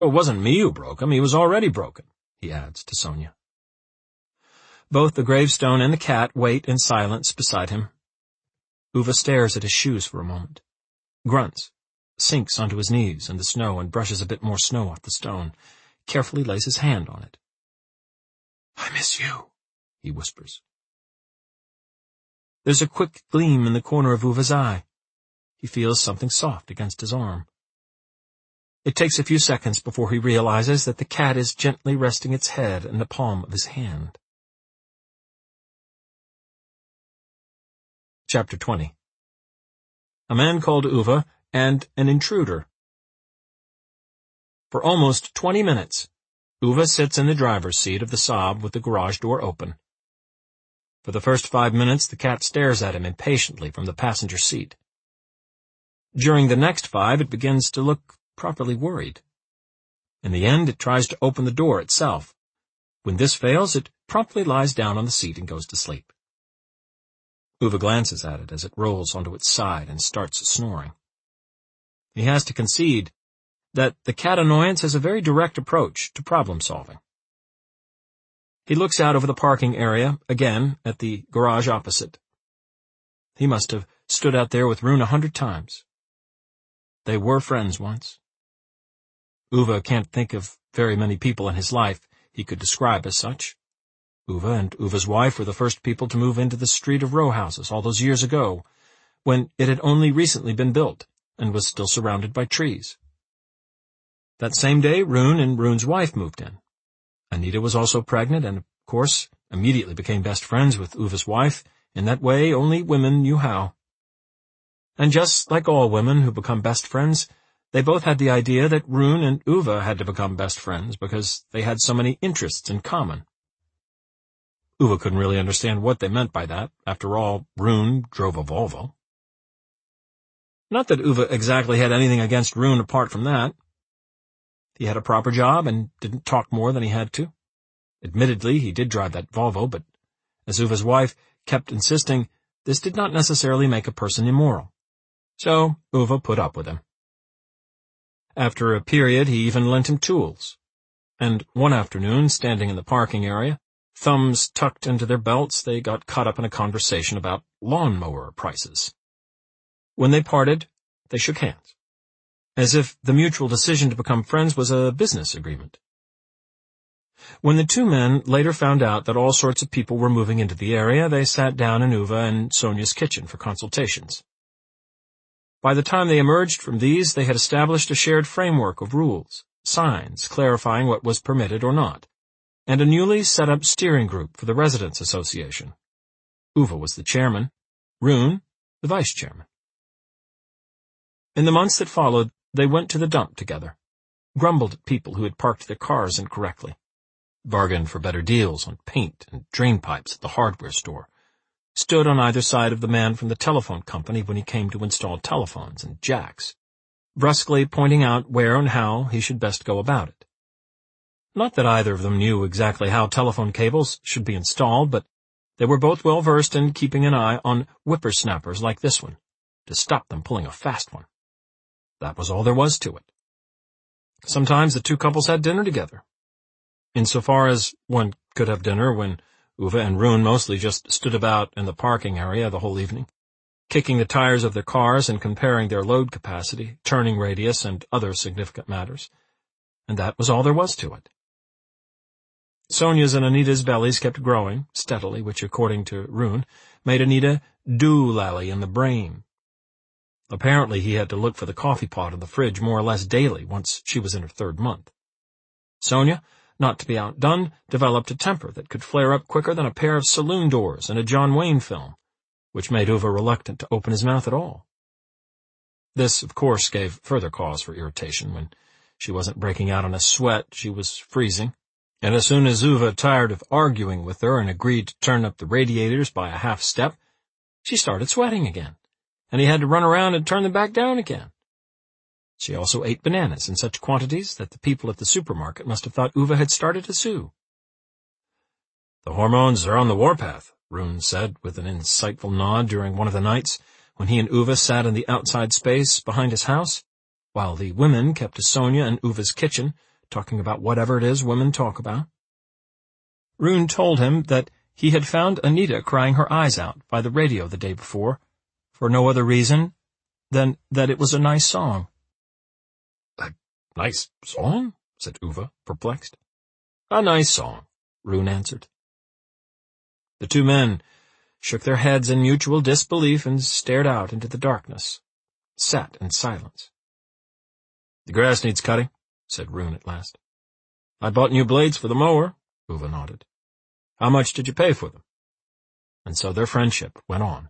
It wasn't me who broke him, he was already broken, he adds to Sonia. Both the gravestone and the cat wait in silence beside him. Uwe stares at his shoes for a moment, grunts, sinks onto his knees in the snow and brushes a bit more snow off the stone, carefully lays his hand on it. "I miss you," he whispers. There's a quick gleam in the corner of Uwe's eye. He feels something soft against his arm. It takes a few seconds before he realizes that the cat is gently resting its head in the palm of his hand. Chapter 20. A man called Uwe and an intruder. For almost 20 minutes, Uwe sits in the driver's seat of the Saab with the garage door open. For the first 5 minutes, the cat stares at him impatiently from the passenger seat. During the next 5, it begins to look properly worried. In the end, it tries to open the door itself. When this fails, it promptly lies down on the seat and goes to sleep. Uwe glances at it as it rolls onto its side and starts snoring. He has to concede that the cat annoyance has a very direct approach to problem-solving. He looks out over the parking area, again, at the garage opposite. He must have stood out there with Rune 100 times. They were friends once. Uwe can't think of very many people in his life he could describe as such. Uwe and Uwe's wife were the first people to move into the street of row houses all those years ago, when it had only recently been built and was still surrounded by trees. That same day, Rune and Rune's wife moved in. Anita was also pregnant and, of course, immediately became best friends with Uwe's wife. In that way, only women knew how. And just like all women who become best friends, they both had the idea that Rune and Uwe had to become best friends because they had so many interests in common. Uwe couldn't really understand what they meant by that. After all, Rune drove a Volvo. Not that Uwe exactly had anything against Rune apart from that. He had a proper job and didn't talk more than he had to. Admittedly, he did drive that Volvo, but as Uwe's wife kept insisting, this did not necessarily make a person immoral. So Uwe put up with him. After a period, he even lent him tools. And one afternoon, standing in the parking area, thumbs tucked into their belts, they got caught up in a conversation about lawnmower prices. When they parted, they shook hands, as if the mutual decision to become friends was a business agreement. When the two men later found out that all sorts of people were moving into the area, they sat down in Uwe and Sonia's kitchen for consultations. By the time they emerged from these, they had established a shared framework of rules, signs clarifying what was permitted or not, and a newly set-up steering group for the Residents' Association. Uwe was the chairman, Rune the vice-chairman. In the months that followed, they went to the dump together, grumbled at people who had parked their cars incorrectly, bargained for better deals on paint and drain pipes at the hardware store, stood on either side of the man from the telephone company when he came to install telephones and jacks, brusquely pointing out where and how he should best go about it. Not that either of them knew exactly how telephone cables should be installed, but they were both well versed in keeping an eye on whippersnappers like this one, to stop them pulling a fast one. That was all there was to it. Sometimes the two couples had dinner together. Insofar as one could have dinner when Uwe and Rune mostly just stood about in the parking area the whole evening, kicking the tires of their cars and comparing their load capacity, turning radius, and other significant matters. And that was all there was to it. Sonia's and Anita's bellies kept growing steadily, which, according to Rune, made Anita doolally in the brain. Apparently he had to look for the coffee pot in the fridge more or less daily once she was in her 3rd month. Sonia, not to be outdone, developed a temper that could flare up quicker than a pair of saloon doors in a John Wayne film, which made Uwe reluctant to open his mouth at all. This, of course, gave further cause for irritation. When she wasn't breaking out in a sweat, she was freezing, and as soon as Uwe tired of arguing with her and agreed to turn up the radiators by a half step, she started sweating again, and he had to run around and turn them back down again. She also ate bananas in such quantities that the people at the supermarket must have thought Uwe had started a zoo. "The hormones are on the warpath," Rune said with an insightful nod during one of the nights when he and Uwe sat in the outside space behind his house, while the women kept to Sonia and Uwe's kitchen, talking about whatever it is women talk about. Rune told him that he had found Anita crying her eyes out by the radio the day before, for no other reason than that it was a nice song. A nice song? Said Uwe, perplexed. A nice song, Rune answered. The two men shook their heads in mutual disbelief and stared out into the darkness, sat in silence. The grass needs cutting, said Rune at last. I bought new blades for the mower, Uwe nodded. How much did you pay for them? And so their friendship went on.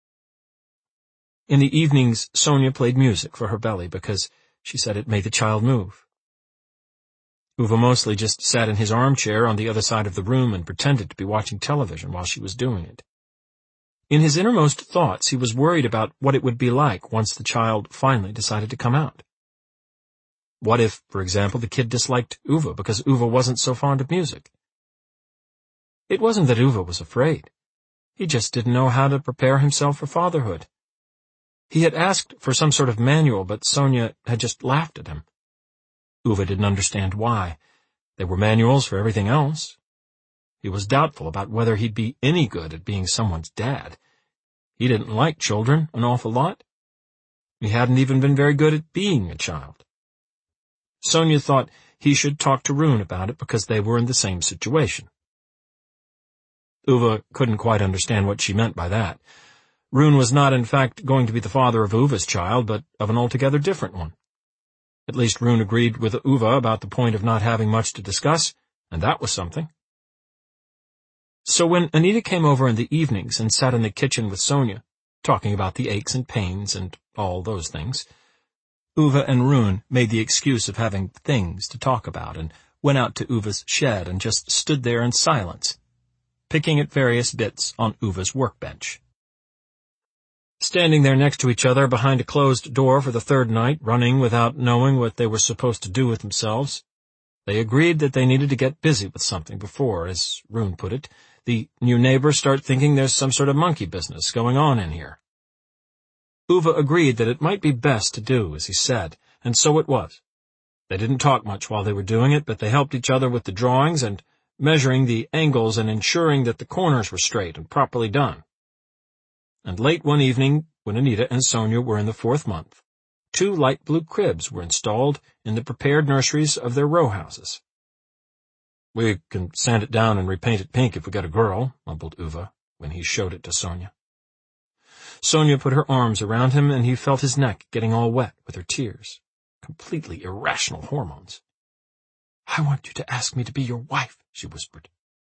In the evenings, Sonia played music for her belly because she said it made the child move. Uwe mostly just sat in his armchair on the other side of the room and pretended to be watching television while she was doing it. In his innermost thoughts, he was worried about what it would be like once the child finally decided to come out. What if, for example, the kid disliked Uwe because Uwe wasn't so fond of music? It wasn't that Uwe was afraid. He just didn't know how to prepare himself for fatherhood. He had asked for some sort of manual, but Sonia had just laughed at him. Uwe didn't understand why. There were manuals for everything else. He was doubtful about whether he'd be any good at being someone's dad. He didn't like children an awful lot. He hadn't even been very good at being a child. Sonia thought he should talk to Rune about it because they were in the same situation. Uwe couldn't quite understand what she meant by that. Rune was not, in fact, going to be the father of Uwe's child, but of an altogether different one. At least Rune agreed with Uwe about the point of not having much to discuss, and that was something. So when Anita came over in the evenings and sat in the kitchen with Sonia, talking about the aches and pains and all those things, Uwe and Rune made the excuse of having things to talk about and went out to Uwe's shed and just stood there in silence, picking at various bits on Uwe's workbench. Standing there next to each other behind a closed door for the third night, running without knowing what they were supposed to do with themselves, they agreed that they needed to get busy with something before, as Rune put it, the new neighbors start thinking there's some sort of monkey business going on in here. Uwe agreed that it might be best to do as he said, and so it was. They didn't talk much while they were doing it, but they helped each other with the drawings and measuring the angles and ensuring that the corners were straight and properly done. And late one evening, when Anita and Sonia were in the 4th month, 2 light blue cribs were installed in the prepared nurseries of their row houses. We can sand it down and repaint it pink if we get a girl, mumbled Uwe, when he showed it to Sonia. Sonia put her arms around him, and he felt his neck getting all wet with her tears. Completely irrational hormones. I want you to ask me to be your wife, she whispered.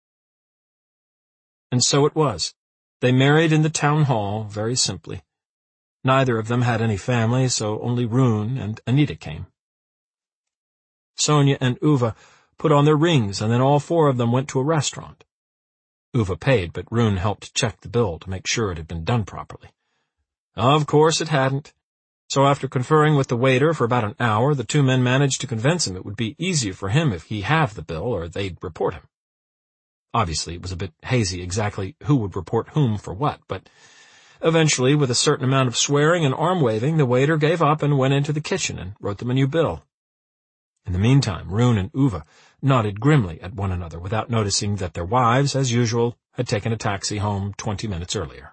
And so it was. They married in the town hall, very simply. Neither of them had any family, so only Rune and Anita came. Sonia and Uwe put on their rings, and then all 4 of them went to a restaurant. Uwe paid, but Rune helped check the bill to make sure it had been done properly. Of course it hadn't. So after conferring with the waiter for about an hour, the 2 men managed to convince him it would be easier for him if he halved the bill, or they'd report him. Obviously, it was a bit hazy exactly who would report whom for what, but eventually, with a certain amount of swearing and arm-waving, the waiter gave up and went into the kitchen and wrote them a new bill. In the meantime, Rune and Uwe nodded grimly at one another without noticing that their wives, as usual, had taken a taxi home 20 minutes earlier.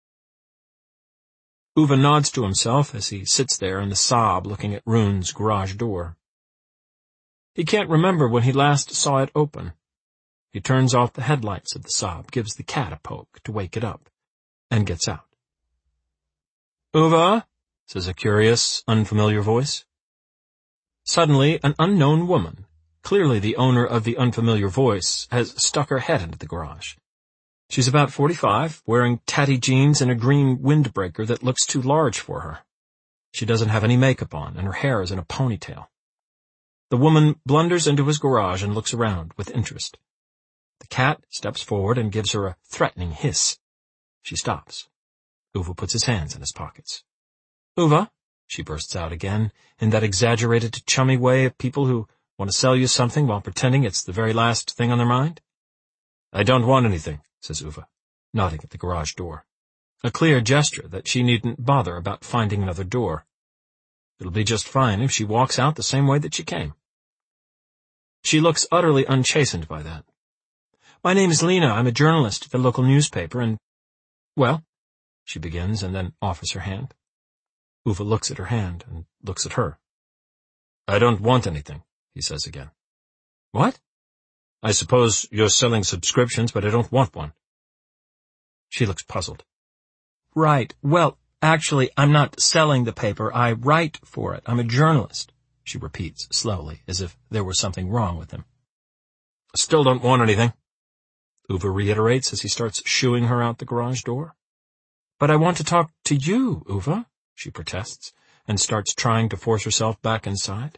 Uwe nods to himself as he sits there in the Saab looking at Rune's garage door. He can't remember when he last saw it open. He turns off the headlights of the Saab, gives the cat a poke to wake it up, and gets out. "Uwe," says a curious, unfamiliar voice. Suddenly, an unknown woman, clearly the owner of the unfamiliar voice, has stuck her head into the garage. She's about 45, wearing tatty jeans and a green windbreaker that looks too large for her. She doesn't have any makeup on, and her hair is in a ponytail. The woman blunders into his garage and looks around with interest. The cat steps forward and gives her a threatening hiss. She stops. Uwe puts his hands in his pockets. "Uwe," she bursts out again, in that exaggerated, chummy way of people who want to sell you something while pretending it's the very last thing on their mind. "I don't want anything," says Uwe, nodding at the garage door. A clear gesture that she needn't bother about finding another door. It'll be just fine if she walks out the same way that she came. She looks utterly unchastened by that. "My name is Lena. I'm a journalist at the local newspaper, and—" "Well," she begins, and then offers her hand. Uwe looks at her hand and looks at her. "I don't want anything," he says again. "What?" "I suppose you're selling subscriptions, but I don't want one." She looks puzzled. "Right. Well, actually, I'm not selling the paper. I write for it. I'm a journalist," she repeats slowly, as if there were something wrong with him. "Still don't want anything," Uwe reiterates as he starts shooing her out the garage door. "But I want to talk to you, Uwe," she protests, and starts trying to force herself back inside.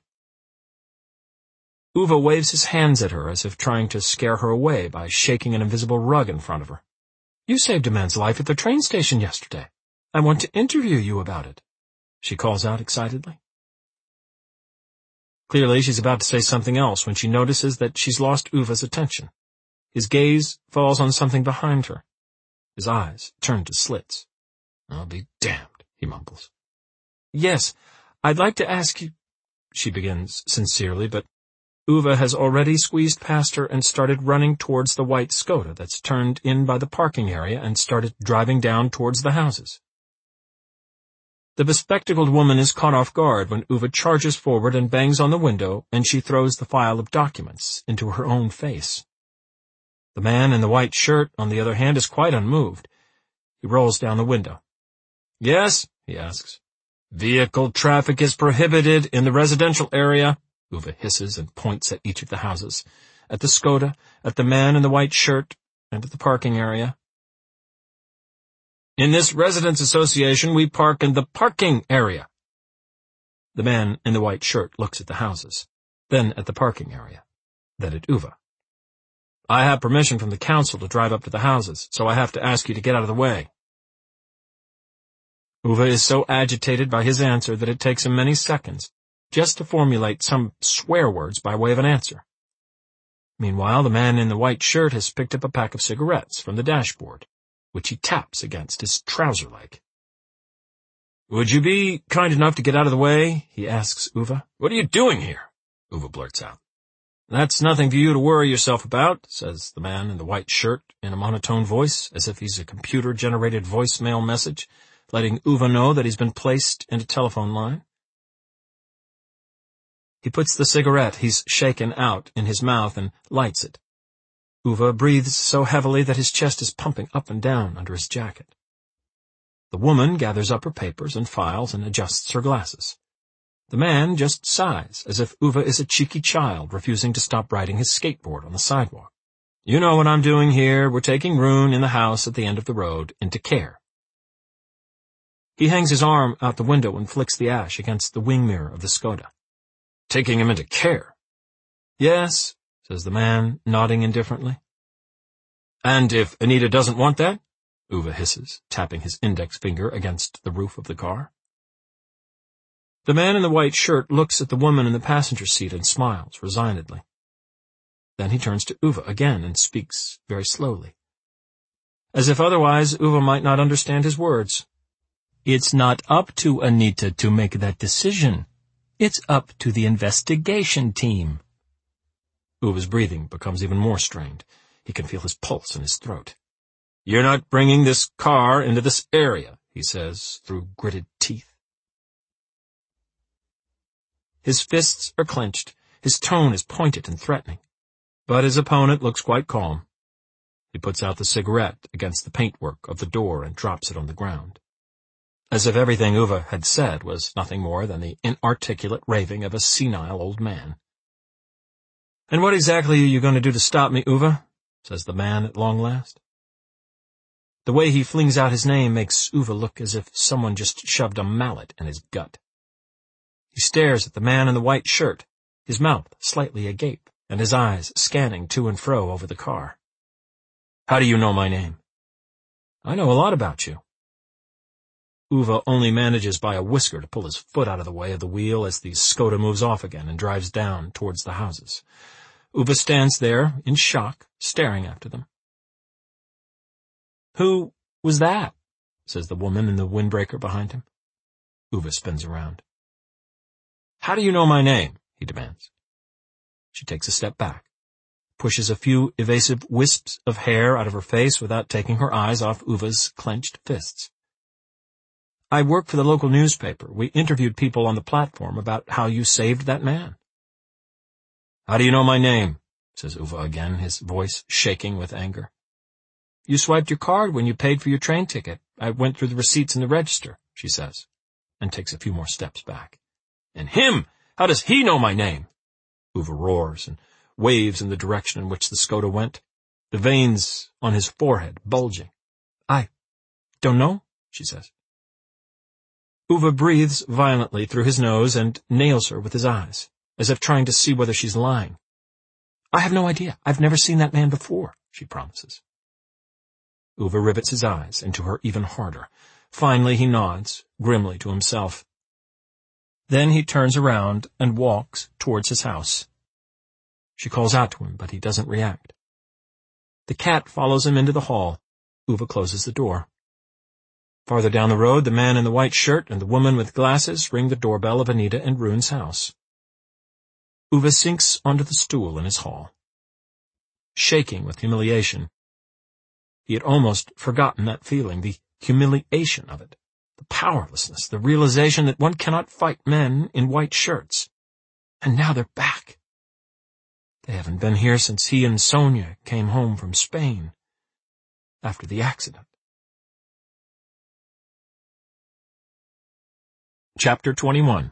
Uwe waves his hands at her as if trying to scare her away by shaking an invisible rug in front of her. "You saved a man's life at the train station yesterday. I want to interview you about it," she calls out excitedly. Clearly, she's about to say something else when she notices that she's lost Uwe's attention. His gaze falls on something behind her. His eyes turn to slits. "I'll be damned," he mumbles. "Yes, I'd like to ask you—" she begins sincerely, but Uwe has already squeezed past her and started running towards the white Skoda that's turned in by the parking area and started driving down towards the houses. The bespectacled woman is caught off guard when Uwe charges forward and bangs on the window, and she throws the file of documents into her own face. The man in the white shirt, on the other hand, is quite unmoved. He rolls down the window. "Yes?" he asks. "Vehicle traffic is prohibited in the residential area," Uwe hisses and points at each of the houses, at the Skoda, at the man in the white shirt, and at the parking area. "In this residence association, we park in the parking area." The man in the white shirt looks at the houses, then at the parking area, then at Uwe. "I have permission from the council to drive up to the houses, so I have to ask you to get out of the way." Uwe is so agitated by his answer that it takes him many seconds just to formulate some swear words by way of an answer. Meanwhile, the man in the white shirt has picked up a pack of cigarettes from the dashboard, which he taps against his trouser leg. "Would you be kind enough to get out of the way?" he asks Uwe. "What are you doing here?" Uwe blurts out. "That's nothing for you to worry yourself about," says the man in the white shirt in a monotone voice, as if he's a computer-generated voicemail message, letting Uwe know that he's been placed in a telephone line. He puts the cigarette he's shaken out in his mouth and lights it. Uwe breathes so heavily that his chest is pumping up and down under his jacket. The woman gathers up her papers and files and adjusts her glasses. The man just sighs, as if Uwe is a cheeky child refusing to stop riding his skateboard on the sidewalk. "You know what I'm doing here. We're taking Rune in the house at the end of the road into care." He hangs his arm out the window and flicks the ash against the wing mirror of the Skoda. "Taking him into care?" "Yes," says the man, nodding indifferently. "And if Anita doesn't want that?" Uwe hisses, tapping his index finger against the roof of the car. The man in the white shirt looks at the woman in the passenger seat and smiles resignedly. Then he turns to Uwe again and speaks very slowly. As if otherwise Uwe might not understand his words. "It's not up to Anita to make that decision. It's up to the investigation team." Uwe's breathing becomes even more strained. He can feel his pulse in his throat. "You're not bringing this car into this area," he says through gritted teeth. His fists are clenched. His tone is pointed and threatening. But his opponent looks quite calm. He puts out the cigarette against the paintwork of the door and drops it on the ground, as if everything Uwe had said was nothing more than the inarticulate raving of a senile old man. "And what exactly are you going to do to stop me, Uwe?" says the man at long last. The way he flings out his name makes Uwe look as if someone just shoved a mallet in his gut. He stares at the man in the white shirt, his mouth slightly agape, and his eyes scanning to and fro over the car. "How do you know my name?" "I know a lot about you." Uwe only manages by a whisker to pull his foot out of the way of the wheel as the Skoda moves off again and drives down towards the houses. Uwe stands there, in shock, staring after them. "Who was that?" says the woman in the windbreaker behind him. Uwe spins around. "How do you know my name?" he demands. She takes a step back, pushes a few evasive wisps of hair out of her face without taking her eyes off Uva's clenched fists. I work for the local newspaper. We interviewed people on the platform about how you saved that man. How do you know my name? Says Uva again, his voice shaking with anger. You swiped your card when you paid for your train ticket. I went through the receipts in the register, she says, and takes a few more steps back. And him! How does he know my name? Uva roars and waves in the direction in which the Skoda went, the veins on his forehead bulging. I don't know, she says. Uva breathes violently through his nose and nails her with his eyes, as if trying to see whether she's lying. I have no idea. I've never seen that man before, she promises. Uva rivets his eyes into her even harder. Finally he nods, grimly to himself. Then he turns around and walks towards his house. She calls out to him, but he doesn't react. The cat follows him into the hall. Uva closes the door. Farther down the road, the man in the white shirt and the woman with glasses ring the doorbell of Anita and Rune's house. Uva sinks onto the stool in his hall, shaking with humiliation. He had almost forgotten that feeling, the humiliation of it, the powerlessness, the realization that one cannot fight men in white shirts. And now they're back. They haven't been here since he and Sonia came home from Spain, after the accident. Chapter 21.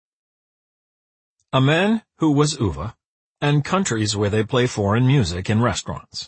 A man who was Uva, and countries where they play foreign music in restaurants.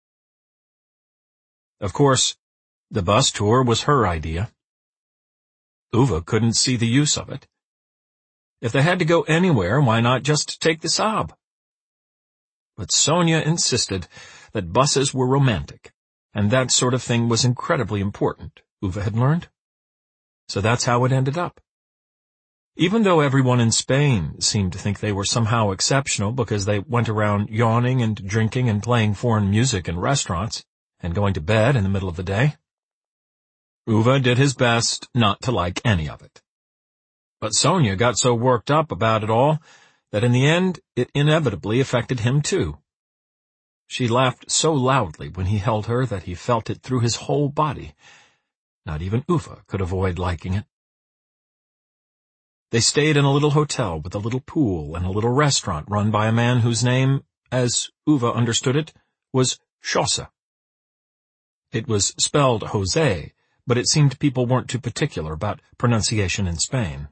Of course, the bus tour was her idea. Uva couldn't see the use of it. If they had to go anywhere, why not just take the Saab? But Sonia insisted that buses were romantic, and that sort of thing was incredibly important, Uva had learned. So that's how it ended up. Even though everyone in Spain seemed to think they were somehow exceptional because they went around yawning and drinking and playing foreign music in restaurants and going to bed in the middle of the day, Uva did his best not to like any of it. But Sonia got so worked up about it all that in the end it inevitably affected him too. She laughed so loudly when he held her that he felt it through his whole body. Not even Uva could avoid liking it. They stayed in a little hotel with a little pool and a little restaurant run by a man whose name, as Uva understood it, was Schosse. It was spelled Jose, but it seemed people weren't too particular about pronunciation in Spain.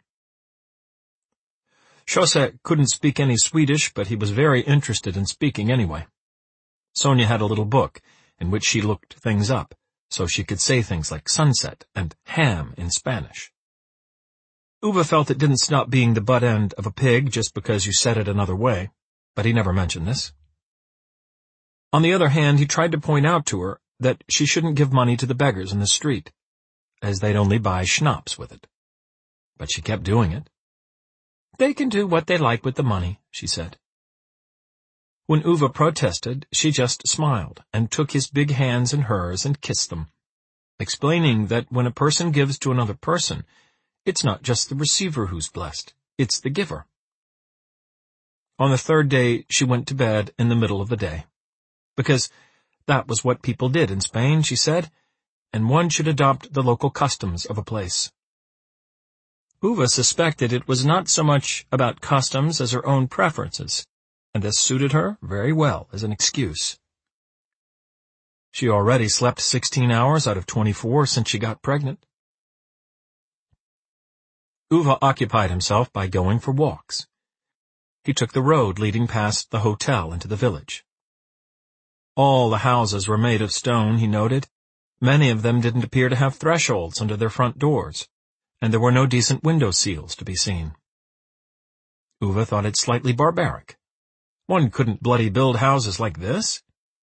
Schosse couldn't speak any Swedish, but he was very interested in speaking anyway. Sonia had a little book in which she looked things up, so she could say things like sunset and ham in Spanish. Uva felt it didn't stop being the butt end of a pig just because you said it another way, but he never mentioned this. On the other hand, he tried to point out to her that she shouldn't give money to the beggars in the street, as they'd only buy schnapps with it. But she kept doing it. They can do what they like with the money, she said. When Uva protested, she just smiled and took his big hands in hers and kissed them, explaining that when a person gives to another person, it's not just the receiver who's blessed, it's the giver. On the third day, she went to bed in the middle of the day, because that was what people did in Spain, she said, and one should adopt the local customs of a place. Uva suspected it was not so much about customs as her own preferences, and this suited her very well as an excuse. She already slept 16 hours out of 24 since she got pregnant. Uva occupied himself by going for walks. He took the road leading past the hotel into the village. All the houses were made of stone, he noted. Many of them didn't appear to have thresholds under their front doors, and there were no decent window seals to be seen. Uva thought it slightly barbaric. One couldn't bloody build houses like this.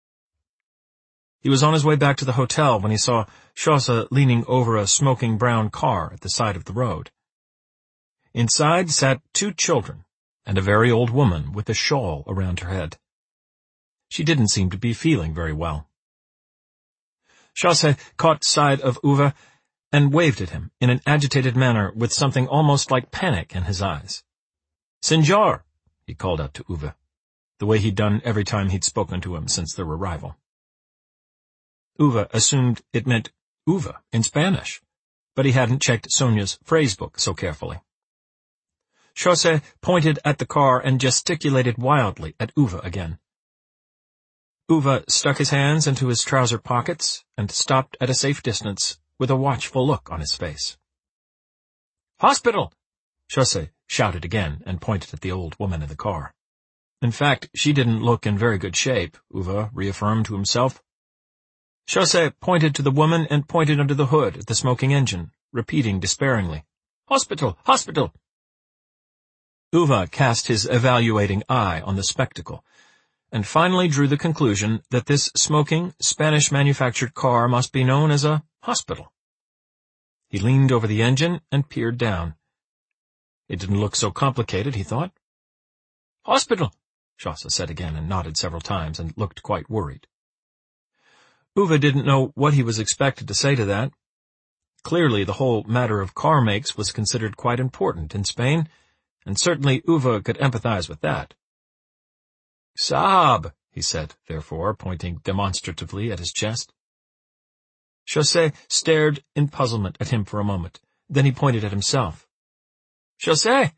He was on his way back to the hotel when he saw Schosse leaning over a smoking brown car at the side of the road. Inside sat 2 children and a very old woman with a shawl around her head. She didn't seem to be feeling very well. Schosse caught sight of Uva and waved at him in an agitated manner with something almost like panic in his eyes. "Senor," he called out to Uva. the way he'd done every time he'd spoken to him since their arrival. Uwe assumed it meant Uwe in Spanish, but he hadn't checked Sonia's phrasebook so carefully. José pointed at the car and gesticulated wildly at Uwe again. Uwe stuck his hands into his trouser pockets and stopped at a safe distance with a watchful look on his face. "Hospital!" José shouted again and pointed at the old woman in the car. In fact, she didn't look in very good shape, Uwe reaffirmed to himself. José pointed to the woman and pointed under the hood at the smoking engine, repeating despairingly, "Hospital! Hospital!" Uwe cast his evaluating eye on the spectacle, and finally drew the conclusion that this smoking, Spanish-manufactured car must be known as a hospital. He leaned over the engine and peered down. It didn't look so complicated, he thought. "Hospital," José said again and nodded several times and looked quite worried. Uwe didn't know what he was expected to say to that. Clearly the whole matter of car makes was considered quite important in Spain, and certainly Uwe could empathize with that. "Saab," he said, therefore, pointing demonstratively at his chest. José stared in puzzlement at him for a moment. Then he pointed at himself. "José!"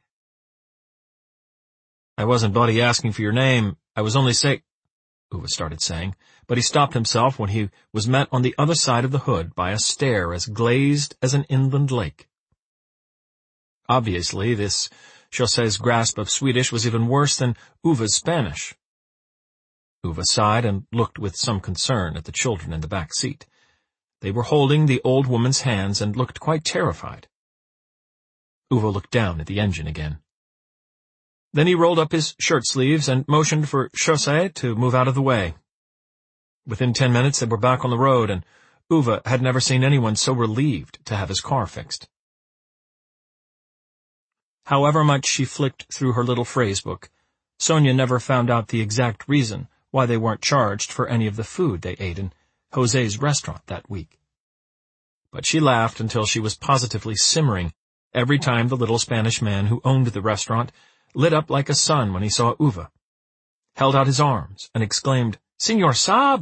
"I wasn't bloody asking for your name. I was only Uwe started saying, but he stopped himself when he was met on the other side of the hood by a stare as glazed as an inland lake. Obviously, this José's grasp of Swedish was even worse than Uwe's Spanish. Uwe sighed and looked with some concern at the children in the back seat. They were holding the old woman's hands and looked quite terrified. Uwe looked down at the engine again. Then he rolled up his shirt sleeves and motioned for José to move out of the way. Within 10 minutes they were back on the road, and Uwe had never seen anyone so relieved to have his car fixed. However much she flicked through her little phrasebook, Sonia never found out the exact reason why they weren't charged for any of the food they ate in José's restaurant that week. But she laughed until she was positively simmering every time the little Spanish man who owned the restaurant lit up like a sun when he saw Uwe, held out his arms, and exclaimed, "Señor Saab!"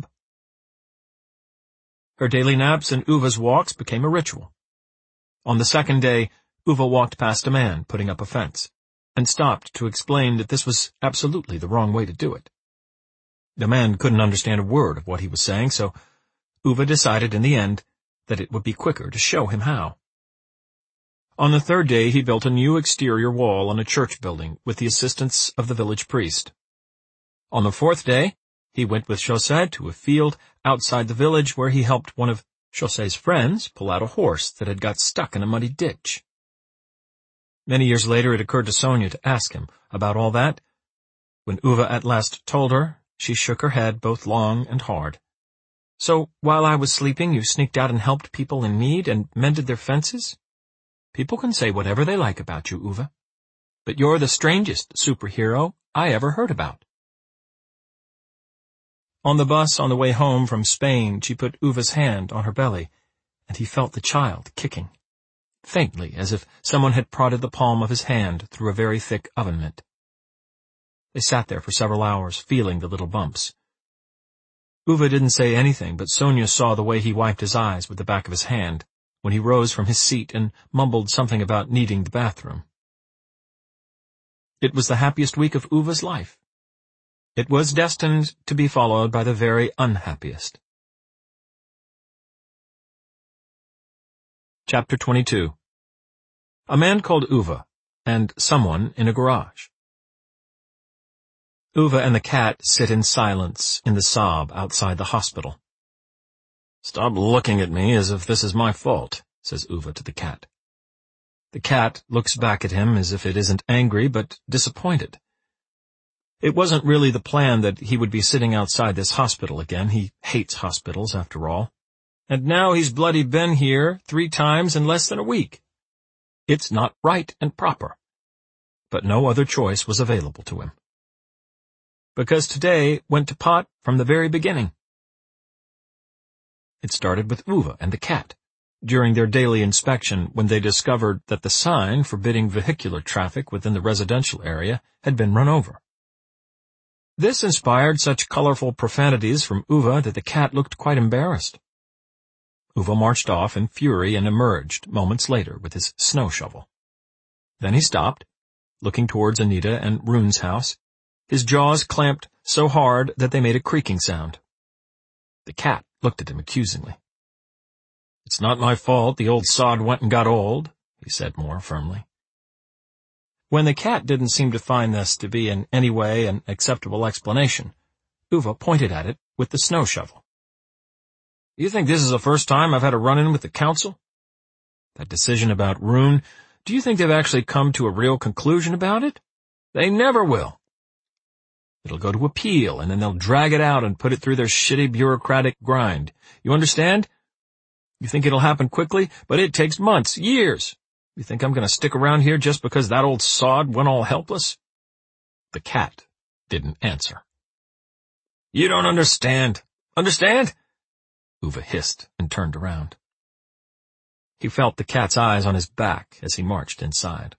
Her daily naps and Uwe's walks became a ritual. On the second day, Uwe walked past a man putting up a fence, and stopped to explain that this was absolutely the wrong way to do it. The man couldn't understand a word of what he was saying, so Uwe decided in the end that it would be quicker to show him how. On the third day he built a new exterior wall on a church building with the assistance of the village priest. On the fourth day, he went with José to a field outside the village where he helped one of José's friends pull out a horse that had got stuck in a muddy ditch. Many years later it occurred to Sonia to ask him about all that. When Uwe at last told her, she shook her head both long and hard. "So, while I was sleeping, you sneaked out and helped people in need and mended their fences? People can say whatever they like about you, Uwe, but you're the strangest superhero I ever heard about." On the bus on the way home from Spain, she put Uwe's hand on her belly, and he felt the child kicking, faintly as if someone had prodded the palm of his hand through a very thick oven mitt. They sat there for several hours, feeling the little bumps. Uwe didn't say anything, but Sonia saw the way he wiped his eyes with the back of his hand when he rose from his seat and mumbled something about needing the bathroom. It was the happiest week of Uwe's life. It was destined to be followed by the very unhappiest. Chapter 22. A man called Uwe, and someone in a garage. Uwe and the cat sit in silence in the Saab outside the hospital. "Stop looking at me as if this is my fault," says Uwe to the cat. The cat looks back at him as if it isn't angry but disappointed. It wasn't really the plan that he would be sitting outside this hospital again. He hates hospitals, after all. And now he's bloody been here 3 times in less than a week. It's not right and proper. But no other choice was available to him. Because today went to pot from the very beginning. It started with Uwe and the cat, during their daily inspection when they discovered that the sign forbidding vehicular traffic within the residential area had been run over. This inspired such colorful profanities from Uwe that the cat looked quite embarrassed. Uwe marched off in fury and emerged moments later with his snow shovel. Then he stopped, looking towards Anita and Rune's house, his jaws clamped so hard that they made a creaking sound. The cat looked at him accusingly. "It's not my fault the old sod went and got old," he said more firmly. When the cat didn't seem to find this to be in any way an acceptable explanation, Uwe pointed at it with the snow shovel. "You think this is the first time I've had a run-in with the council? That decision about Rune, do you think they've actually come to a real conclusion about it? They never will. It'll go to appeal, and then they'll drag it out and put it through their shitty bureaucratic grind. You understand? You think it'll happen quickly, but it takes months, years. You think I'm going to stick around here just because that old sod went all helpless?" The cat didn't answer. "You don't understand. Understand?" Uwe hissed and turned around. He felt the cat's eyes on his back as he marched inside.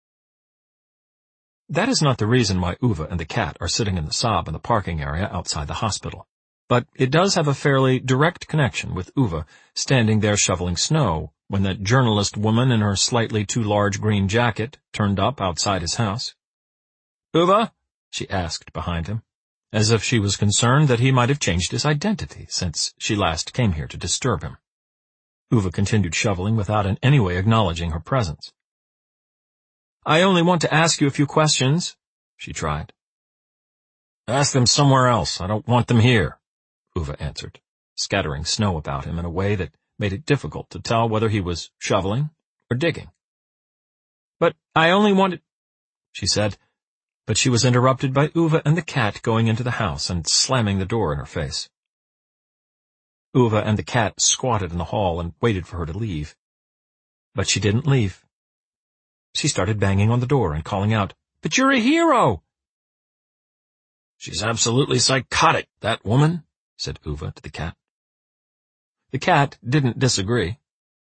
That is not the reason why Uwe and the cat are sitting in the Saab in the parking area outside the hospital, but it does have a fairly direct connection with Uwe standing there shoveling snow when that journalist woman in her slightly too large green jacket turned up outside his house. "Uwe?" she asked behind him, as if she was concerned that he might have changed his identity since she last came here to disturb him. Uwe continued shoveling without in any way acknowledging her presence. "I only want to ask you a few questions," she tried. "Ask them somewhere else. I don't want them here," Uwe answered, scattering snow about him in a way that made it difficult to tell whether he was shoveling or digging. "But I only wanted—" she said, but she was interrupted by Uwe and the cat going into the house and slamming the door in her face. Uwe and the cat squatted in the hall and waited for her to leave. But she didn't leave. She started banging on the door and calling out, "But you're a hero!" "She's absolutely psychotic, that woman," said Uwe to the cat. The cat didn't disagree.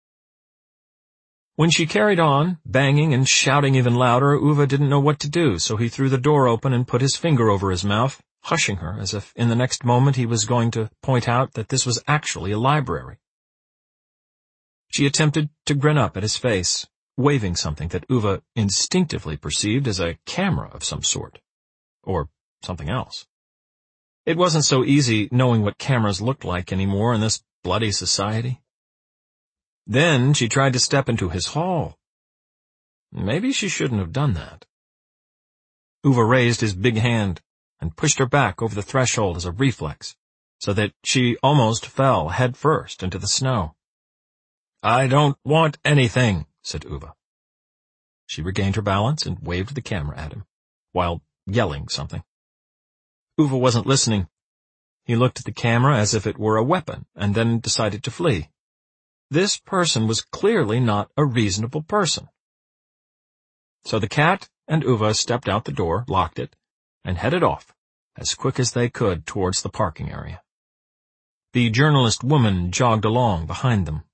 When she carried on, banging and shouting even louder, Uwe didn't know what to do, so he threw the door open and put his finger over his mouth, hushing her as if in the next moment he was going to point out that this was actually a library. She attempted to grin up at his face, waving something that Uwe instinctively perceived as a camera of some sort. Or something else. It wasn't so easy knowing what cameras looked like anymore in this bloody society. Then she tried to step into his hall. Maybe she shouldn't have done that. Uwe raised his big hand and pushed her back over the threshold as a reflex, so that she almost fell head first into the snow. "I don't want anything," said Uwe. She regained her balance and waved the camera at him, while yelling something. Uwe wasn't listening. He looked at the camera as if it were a weapon, and then decided to flee. This person was clearly not a reasonable person. So the cat and Uwe stepped out the door, locked it, and headed off, as quick as they could, towards the parking area. The journalist woman jogged along behind them.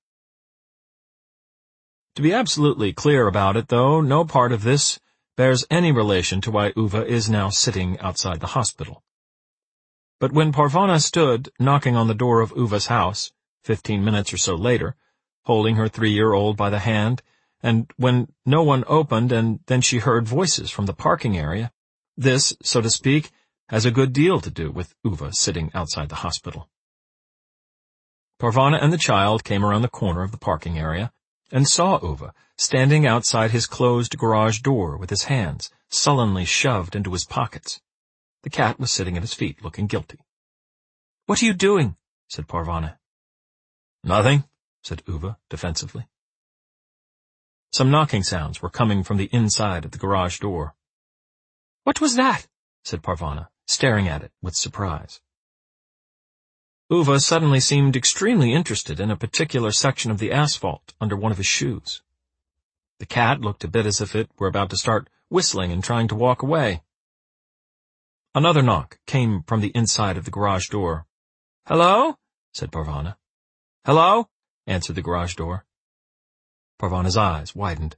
To be absolutely clear about it, though, no part of this bears any relation to why Uwe is now sitting outside the hospital. But when Parvana stood knocking on the door of Uwe's house, 15 minutes or so later, holding her 3-year-old by the hand, and when no one opened and then she heard voices from the parking area, this, so to speak, has a good deal to do with Uwe sitting outside the hospital. Parvana and the child came around the corner of the parking area and saw Uwe standing outside his closed garage door with his hands sullenly shoved into his pockets. The cat was sitting at his feet, looking guilty. "What are you doing?" said Parvana. "Nothing," said Uwe defensively. Some knocking sounds were coming from the inside of the garage door. "What was that?" said Parvana, staring at it with surprise. Uwe suddenly seemed extremely interested in a particular section of the asphalt under one of his shoes. The cat looked a bit as if it were about to start whistling and trying to walk away. Another knock came from the inside of the garage door. "Hello?" said Parvana. "Hello?" answered the garage door. Parvana's eyes widened.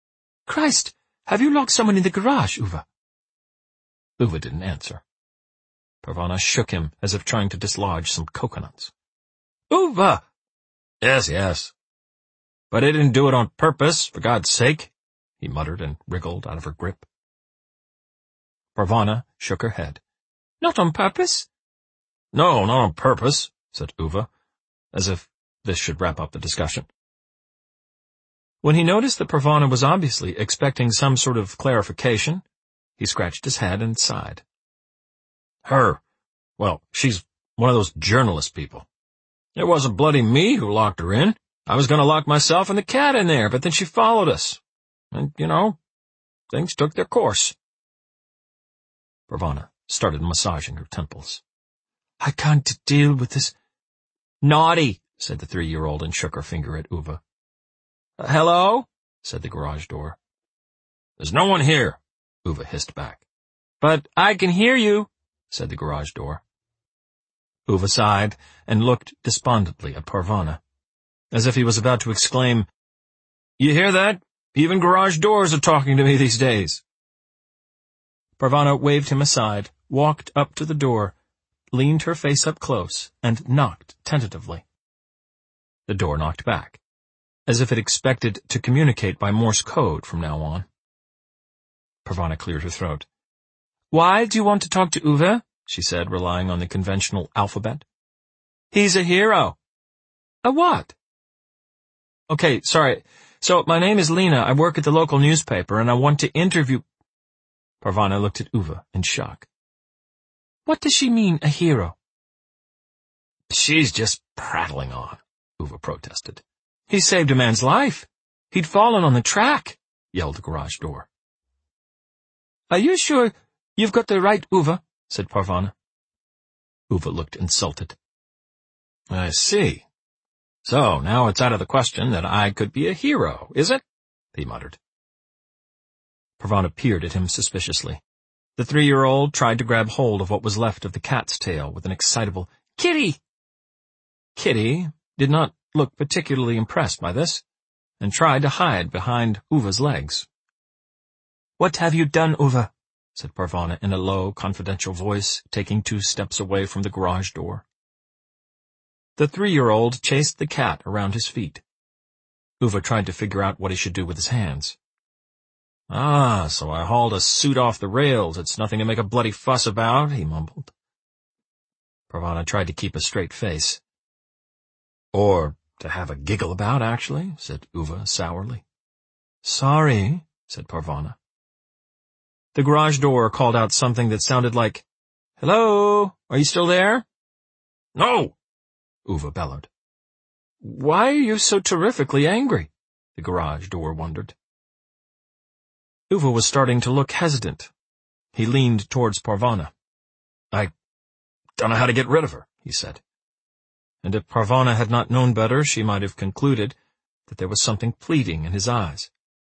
"Christ, have you locked someone in the garage, Uwe?" Uwe didn't answer. Parvana shook him as if trying to dislodge some coconuts. Uva! Yes. But I didn't do it on purpose, for God's sake, he muttered and wriggled out of her grip. Parvana shook her head. Not on purpose? No, not on purpose, said Uva, as if this should wrap up the discussion. When he noticed that Parvana was obviously expecting some sort of clarification, he scratched his head and sighed. Well, she's one of those journalist people. It wasn't bloody me who locked her in. I was going to lock myself and the cat in there, but then she followed us. And, things took their course. Parvana started massaging her temples. I can't deal with this. Naughty, said the 3-year-old and shook her finger at Uva. Hello? Said the garage door. There's no one here, Uva hissed back. But I can hear you, said the garage door. Uva sighed and looked despondently at Parvana, as if he was about to exclaim, You hear that? Even garage doors are talking to me these days. Parvana waved him aside, walked up to the door, leaned her face up close, and knocked tentatively. The door knocked back, as if it expected to communicate by Morse code from now on. Parvana cleared her throat. Why do you want to talk to Uva? She said, relying on the conventional alphabet. He's a hero. A what? Okay, sorry. So, my name is Lena. I work at the local newspaper, and I want to interview... Parvana looked at Uva in shock. What does she mean, a hero? She's just prattling on, Uva protested. He saved a man's life. He'd fallen on the track, yelled the garage door. Are you sure you've got the right Uva? Said Parvana. Uva looked insulted. I see. So, now it's out of the question that I could be a hero, is it? He muttered. Parvana peered at him suspiciously. The 3-year-old tried to grab hold of what was left of the cat's tail with an excitable, Kitty! Kitty did not look particularly impressed by this, and tried to hide behind Uva's legs. What have you done, Uva? Said Parvana in a low, confidential voice, taking 2 steps away from the garage door. The 3-year-old chased the cat around his feet. Uva tried to figure out what he should do with his hands. So I hauled a suit off the rails. It's nothing to make a bloody fuss about, he mumbled. Parvana tried to keep a straight face. Or to have a giggle about, actually, said Uva sourly. Sorry, said Parvana. The garage door called out something that sounded like, Hello? Are you still there? No! Uva bellowed. Why are you so terrifically angry? The garage door wondered. Uva was starting to look hesitant. He leaned towards Parvana. I don't know how to get rid of her, he said. And if Parvana had not known better, she might have concluded that there was something pleading in his eyes.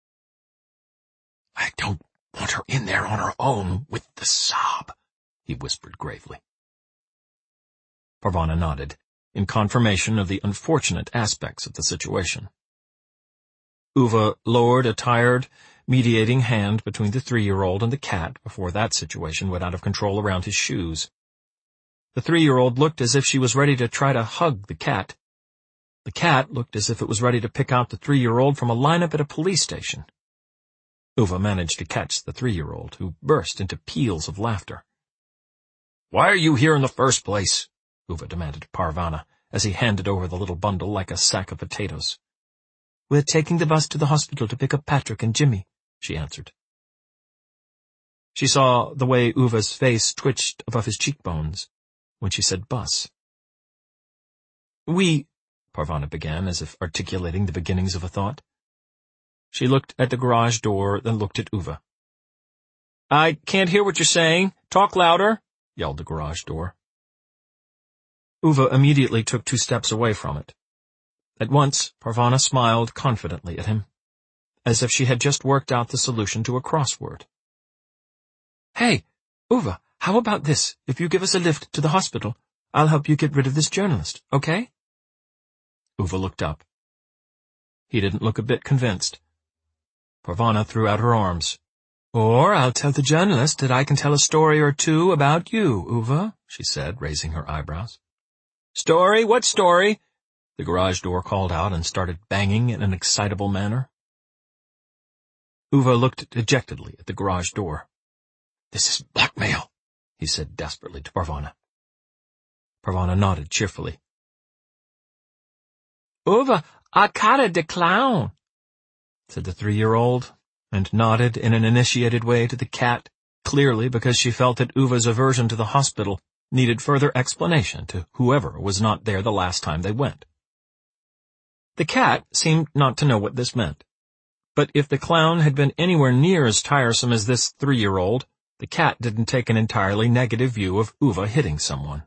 I don't want her in there on her own with the sob, he whispered gravely. Parvana nodded, in confirmation of the unfortunate aspects of the situation. Uva lowered a tired, mediating hand between the 3-year-old and the cat before that situation went out of control around his shoes. The 3-year-old looked as if she was ready to try to hug the cat. The cat looked as if it was ready to pick out the 3-year-old from a lineup at a police station. Uva managed to catch the 3-year-old, who burst into peals of laughter. Why are you here in the first place? Uva demanded of Parvana, as he handed over the little bundle like a sack of potatoes. We're taking the bus to the hospital to pick up Patrick and Jimmy, she answered. She saw the way Uva's face twitched above his cheekbones when she said bus. Parvana began, as if articulating the beginnings of a thought. She looked at the garage door, then looked at Uva. I can't hear what you're saying. Talk louder, yelled the garage door. Uva immediately took 2 steps away from it. At once, Parvana smiled confidently at him, as if she had just worked out the solution to a crossword. Hey, Uva, how about this? If you give us a lift to the hospital, I'll help you get rid of this journalist, okay? Uva looked up. He didn't look a bit convinced. Parvana threw out her arms. Or I'll tell the journalist that I can tell a story or two about you, Uva, she said, raising her eyebrows. Story? What story? The garage door called out and started banging in an excitable manner. Uva looked dejectedly at the garage door. This is blackmail, he said desperately to Parvana. Parvana nodded cheerfully. Uva, I caught the clown, said the 3-year-old, and nodded in an initiated way to the cat, clearly because she felt that Uva's aversion to the hospital needed further explanation to whoever was not there the last time they went. The cat seemed not to know what this meant, but if the clown had been anywhere near as tiresome as this 3-year-old, the cat didn't take an entirely negative view of Uva hitting someone.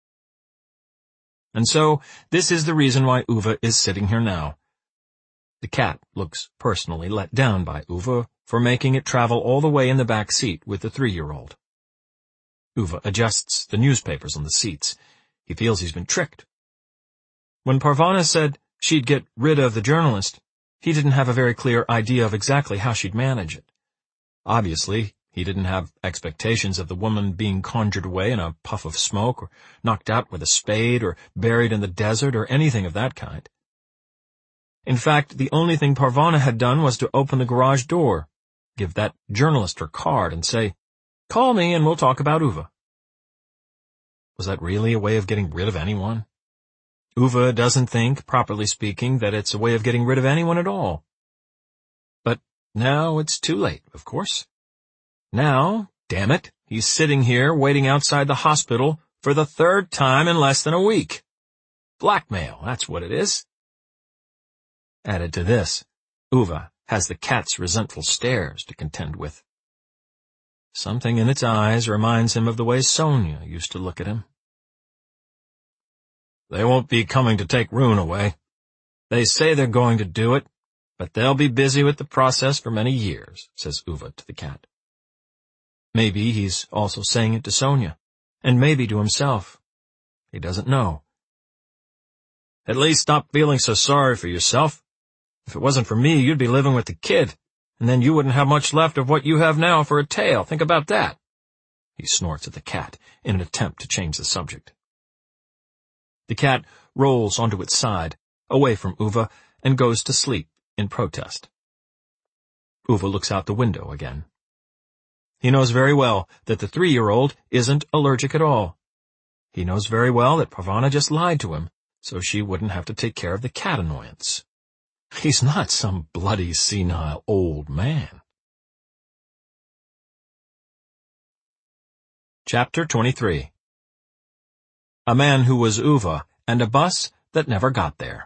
And so, this is the reason why Uva is sitting here now. The cat looks personally let down by Uva for making it travel all the way in the back seat with the 3-year-old. Uva adjusts the newspapers on the seats. He feels he's been tricked. When Parvana said she'd get rid of the journalist, he didn't have a very clear idea of exactly how she'd manage it. Obviously, he didn't have expectations of the woman being conjured away in a puff of smoke, or knocked out with a spade, or buried in the desert, or anything of that kind. In fact, the only thing Parvana had done was to open the garage door, give that journalist her card, and say, "Call me and we'll talk about Uva." Was that really a way of getting rid of anyone? Uva doesn't think, properly speaking, that it's a way of getting rid of anyone at all. But now it's too late, of course. Now, damn it, he's sitting here waiting outside the hospital for the 3rd time in less than a week. Blackmail, that's what it is. Added to this, Uva has the cat's resentful stares to contend with. Something in its eyes reminds him of the way Sonia used to look at him. They won't be coming to take Rune away. They say they're going to do it, but they'll be busy with the process for many years, says Uva to the cat. Maybe he's also saying it to Sonia, and maybe to himself. He doesn't know. At least stop feeling so sorry for yourself. If it wasn't for me, you'd be living with the kid, and then you wouldn't have much left of what you have now for a tail. Think about that. He snorts at the cat in an attempt to change the subject. The cat rolls onto its side, away from Uva, and goes to sleep in protest. Uva looks out the window again. He knows very well that the 3-year-old isn't allergic at all. He knows very well that Parvana just lied to him, so she wouldn't have to take care of the cat annoyance. He's not some bloody, senile old man. Chapter 23. A man who was Uva, and a bus that never got there.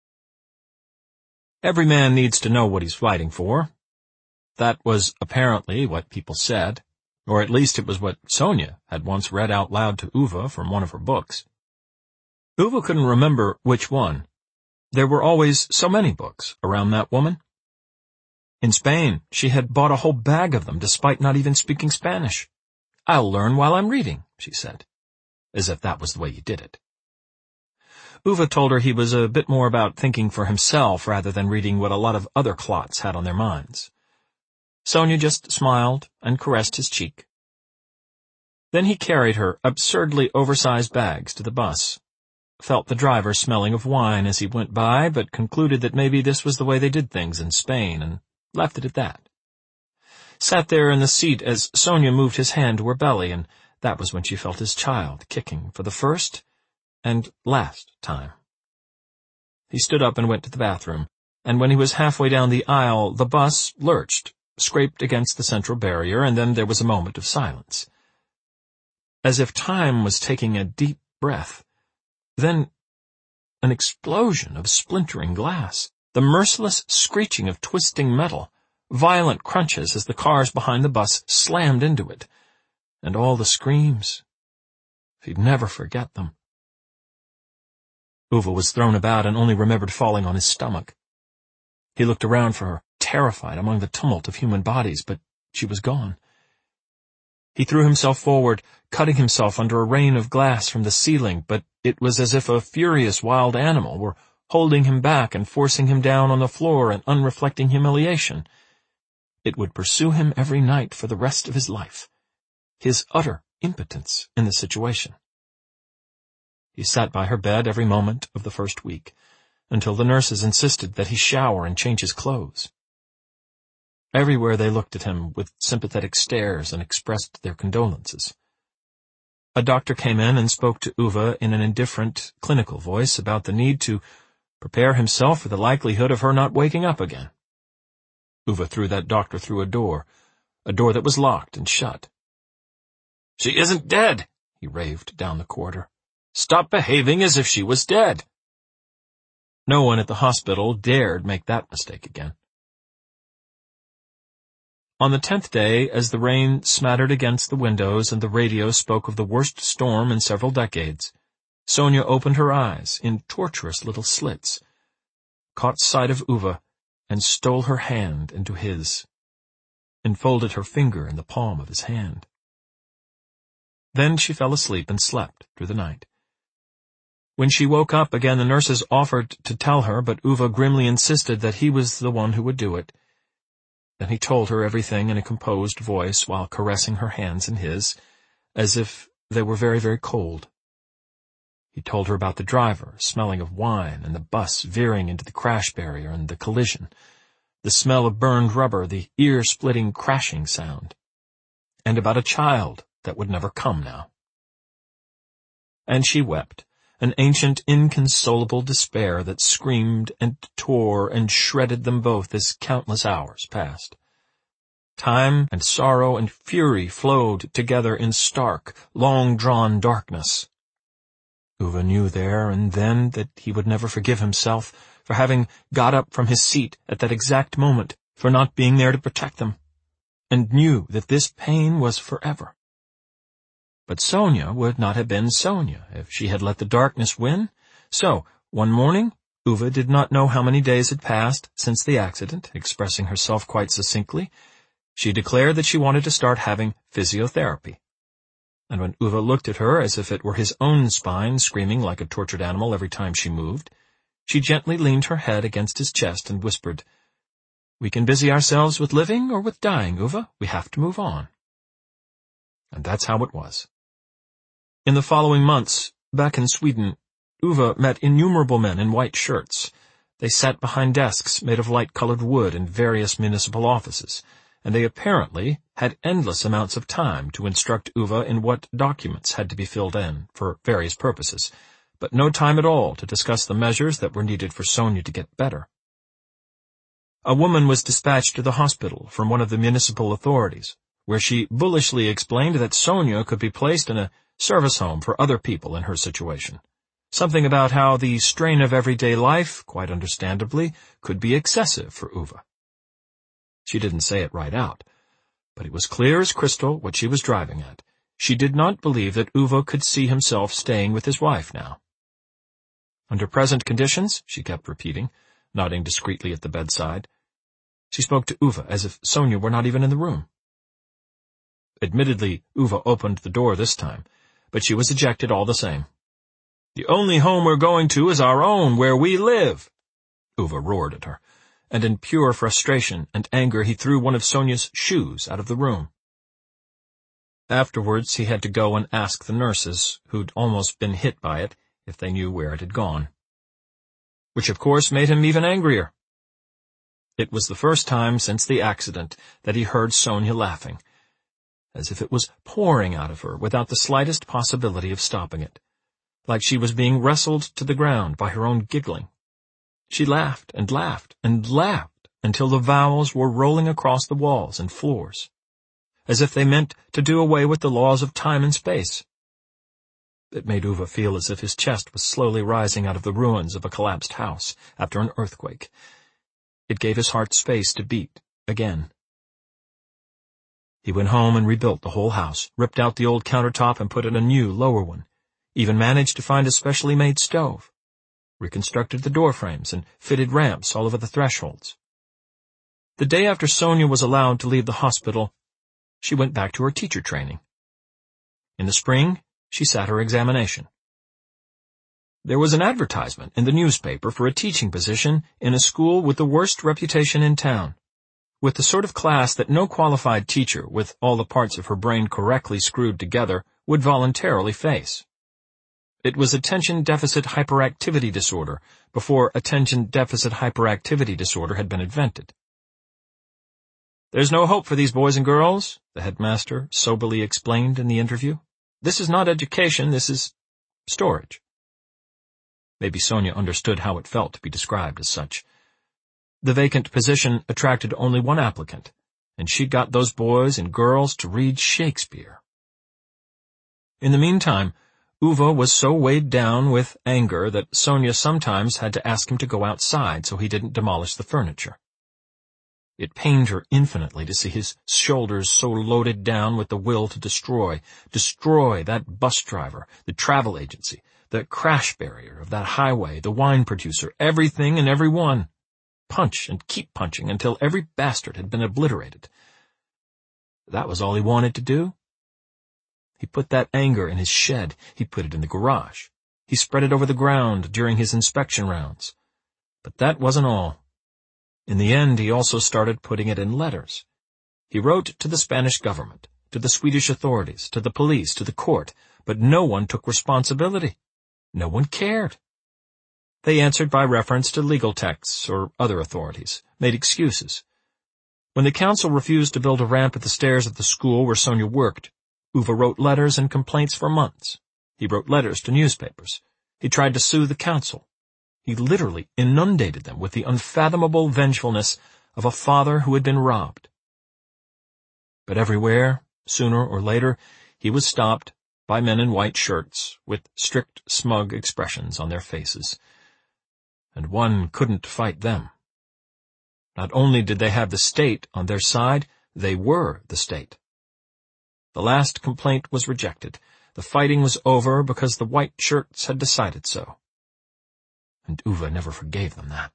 Every man needs to know what he's fighting for. That was apparently what people said, or at least it was what Sonia had once read out loud to Uva from one of her books. Uva couldn't remember which one. There were always so many books around that woman. In Spain, she had bought a whole bag of them despite not even speaking Spanish. "I'll learn while I'm reading," she said, as if that was the way you did it. Uva told her he was a bit more about thinking for himself rather than reading what a lot of other clots had on their minds. Sonia just smiled and caressed his cheek. Then he carried her absurdly oversized bags to the bus, felt the driver smelling of wine as he went by, but concluded that maybe this was the way they did things in Spain, and left it at that. Sat there in the seat as Sonia moved his hand to her belly, and that was when she felt his child kicking for the first and last time. He stood up and went to the bathroom, and when he was halfway down the aisle, the bus lurched, scraped against the central barrier, and then there was a moment of silence. As if time was taking a deep breath. Then an explosion of splintering glass, the merciless screeching of twisting metal, violent crunches as the cars behind the bus slammed into it, and all the screams. He'd never forget them. Uva was thrown about and only remembered falling on his stomach. He looked around for her, terrified among the tumult of human bodies, but she was gone. He threw himself forward, cutting himself under a rain of glass from the ceiling, but it was as if a furious wild animal were holding him back and forcing him down on the floor in unreflecting humiliation. It would pursue him every night for the rest of his life. His utter impotence in the situation. He sat by her bed every moment of the first week, until the nurses insisted that he shower and change his clothes. Everywhere they looked at him with sympathetic stares and expressed their condolences. A doctor came in and spoke to Uva in an indifferent, clinical voice about the need to prepare himself for the likelihood of her not waking up again. Uva threw that doctor through a door that was locked and shut. "She isn't dead," he raved down the corridor. "Stop behaving as if she was dead." No one at the hospital dared make that mistake again. On the 10th day, as the rain smattered against the windows and the radio spoke of the worst storm in several decades, Sonia opened her eyes in tortuous little slits, caught sight of Uva, and stole her hand into his, and folded her finger in the palm of his hand. Then she fell asleep and slept through the night. When she woke up again, the nurses offered to tell her, but Uva grimly insisted that he was the one who would do it. Then he told her everything in a composed voice while caressing her hands in his, as if they were very, very cold. He told her about the driver, smelling of wine, and the bus veering into the crash barrier and the collision, the smell of burned rubber, the ear-splitting crashing sound, and about a child that would never come now. And she wept, an ancient, inconsolable despair that screamed and tore and shredded them both as countless hours passed. Time and sorrow and fury flowed together in stark, long-drawn darkness. Uva knew there and then that he would never forgive himself for having got up from his seat at that exact moment, for not being there to protect them, and knew that this pain was forever. But Sonia would not have been Sonia if she had let the darkness win. So, one morning, Uva did not know how many days had passed since the accident. Expressing herself quite succinctly, she declared that she wanted to start having physiotherapy. And when Uva looked at her as if it were his own spine screaming like a tortured animal every time she moved, she gently leaned her head against his chest and whispered, "We can busy ourselves with living or with dying, Uva. We have to move on." And that's how it was. In the following months, back in Sweden, Uva met innumerable men in white shirts. They sat behind desks made of light-colored wood in various municipal offices, and they apparently had endless amounts of time to instruct Uva in what documents had to be filled in for various purposes, but no time at all to discuss the measures that were needed for Sonia to get better. A woman was dispatched to the hospital from one of the municipal authorities, where she bullishly explained that Sonia could be placed in a service home for other people in her situation. Something about how the strain of everyday life, quite understandably, could be excessive for Uva. She didn't say it right out, but it was clear as crystal what she was driving at. She did not believe that Uva could see himself staying with his wife now. Under present conditions, she kept repeating, nodding discreetly at the bedside. She spoke to Uva as if Sonia were not even in the room. Admittedly, Uva opened the door this time, but she was ejected all the same. "The only home we're going to is our own, where we live," Uva roared at her, and in pure frustration and anger he threw one of Sonia's shoes out of the room. Afterwards he had to go and ask the nurses, who'd almost been hit by it, if they knew where it had gone. Which of course made him even angrier. It was the first time since the accident that he heard Sonia laughing, as if it was pouring out of her without the slightest possibility of stopping it, like she was being wrestled to the ground by her own giggling. She laughed and laughed and laughed until the vowels were rolling across the walls and floors, as if they meant to do away with the laws of time and space. It made Uva feel as if his chest was slowly rising out of the ruins of a collapsed house after an earthquake. It gave his heart space to beat again. He went home and rebuilt the whole house, ripped out the old countertop and put in a new, lower one, even managed to find a specially made stove, reconstructed the door frames and fitted ramps all over the thresholds. The day after Sonia was allowed to leave the hospital, she went back to her teacher training. In the spring, she sat her examination. There was an advertisement in the newspaper for a teaching position in a school with the worst reputation in town. with the sort of class that no qualified teacher with all the parts of her brain correctly screwed together would voluntarily face. It was attention deficit hyperactivity disorder before attention deficit hyperactivity disorder had been invented. "There's no hope for these boys and girls," the headmaster soberly explained in the interview. "This is not education, this is storage." Maybe Sonia understood how it felt to be described as such. The vacant position attracted only one applicant, and she'd got those boys and girls to read Shakespeare. In the meantime, Uwe was so weighed down with anger that Sonia sometimes had to ask him to go outside so he didn't demolish the furniture. It pained her infinitely to see his shoulders so loaded down with the will to destroy that bus driver, the travel agency, the crash barrier of that highway, the wine producer, everything and everyone. Punch and keep punching until every bastard had been obliterated. That was all he wanted to do. He put that anger in his shed. He put it in the garage. He spread it over the ground during his inspection rounds. But that wasn't all. In the end, he also started putting it in letters. He wrote to the Spanish government, to the Swedish authorities, to the police, to the court, but no one took responsibility. No one cared. They answered by reference to legal texts or other authorities, made excuses. When the council refused to build a ramp at the stairs of the school where Sonia worked, Uwe wrote letters and complaints for months. He wrote letters to newspapers. He tried to sue the council. He literally inundated them with the unfathomable vengefulness of a father who had been robbed. But everywhere, sooner or later, he was stopped by men in white shirts with strict, smug expressions on their faces. And one couldn't fight them. Not only did they have the state on their side, they were the state. The last complaint was rejected. The fighting was over because the white shirts had decided so. And Uwe never forgave them that.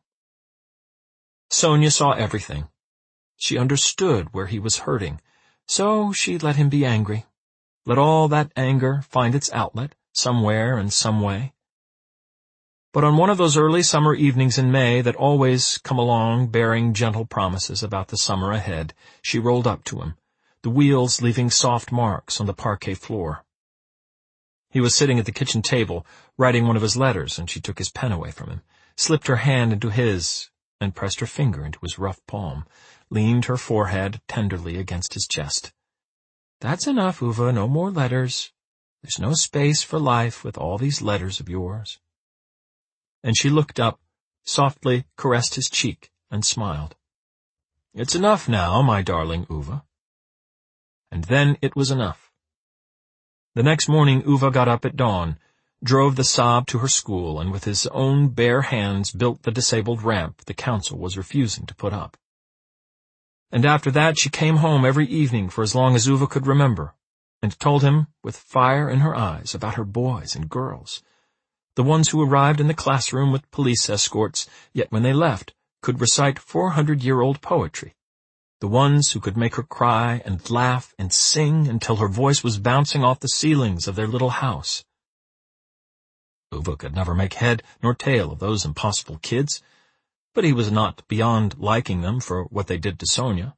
Sonia saw everything. She understood where he was hurting, so she let him be angry. Let all that anger find its outlet, somewhere and some way. But on one of those early summer evenings in May that always come along bearing gentle promises about the summer ahead, she rolled up to him, the wheels leaving soft marks on the parquet floor. He was sitting at the kitchen table, writing one of his letters, and she took his pen away from him, slipped her hand into his, and pressed her finger into his rough palm, leaned her forehead tenderly against his chest. "That's enough, Uwe, no more letters. There's no space for life with all these letters of yours." And she looked up, softly caressed his cheek, and smiled. "It's enough now, my darling Uwe." And then it was enough. The next morning Uwe got up at dawn, drove the Saab to her school, and with his own bare hands built the disabled ramp the council was refusing to put up. And after that she came home every evening for as long as Uwe could remember, and told him, with fire in her eyes, about her boys and girls, the ones who arrived in the classroom with police escorts, yet when they left could recite 400-year-old poetry, the ones who could make her cry and laugh and sing until her voice was bouncing off the ceilings of their little house. Uwe could never make head nor tail of those impossible kids, but he was not beyond liking them for what they did to Sonia.